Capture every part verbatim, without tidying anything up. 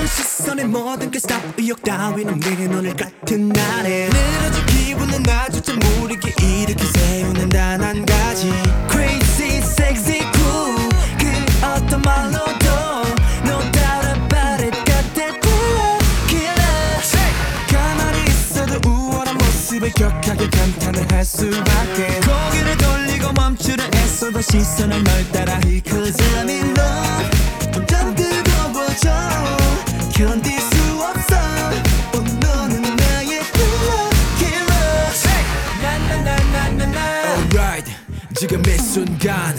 뜨거운 시선에 모든 게 stop 의욕 따윈 없는 오늘 같은 날에 늘어진 기분은 나조차 모르게 일으켜 세우는 단 한 가지 Crazy, sexy, cool 그 어떤 말로도 No doubt about it got that killer 가만히 있어도 우월한 모습에 격하게 감탄을 할 수밖에 고개를 돌리고 멈추려 애써도 시선은 널 따라 Cause I'm in love 점점 뜨거워져 견딜 수 없어 oh, 너는 나의 killer killer 나나나나나나 Alright 지금 이 순간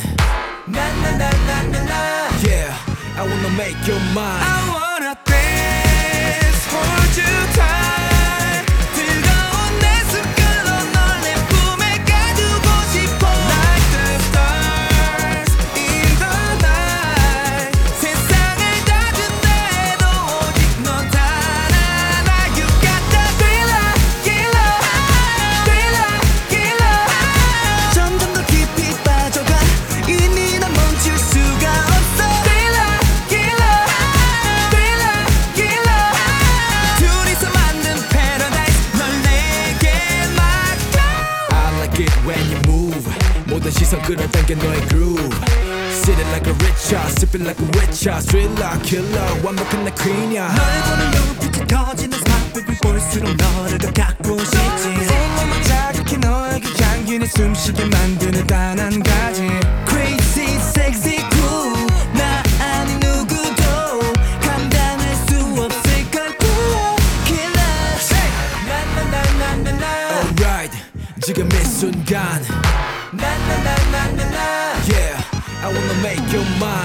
나나나나나나 Yeah I wanna make you mine I wanna dance hold you tight 뜨거운 내 숨결로 널 내 품에 가두고 싶어 Like the stars in the night 세상을 다 준대도 오직 넌 단 하나 You got the thriller killer thriller killer 점점 더 깊이 빠져가 이미 난 멈출 수가 없어 Thriller killer thriller killer 둘이서 만든 paradise 널 내게 맡겨 I like it when you move 모든 시선 끌어당겨 너의 groove Sitting like a richer, sipping like a witcher Thriller killer 완벽한 나 queen이야 널 보는 눈빛이 터지는 spot baby 볼수록 너를 더 갖고 싶지 온몸만 자극해 너에게 향기는 숨쉬게 만드는 단 한 가지 Crazy, sexy, cool 나 아닌 누구도 감당할 수 없을 걸 Killer 나나나나나나 Alright 지금 이 순간 나나나나나나 Yeah I wanna make you mine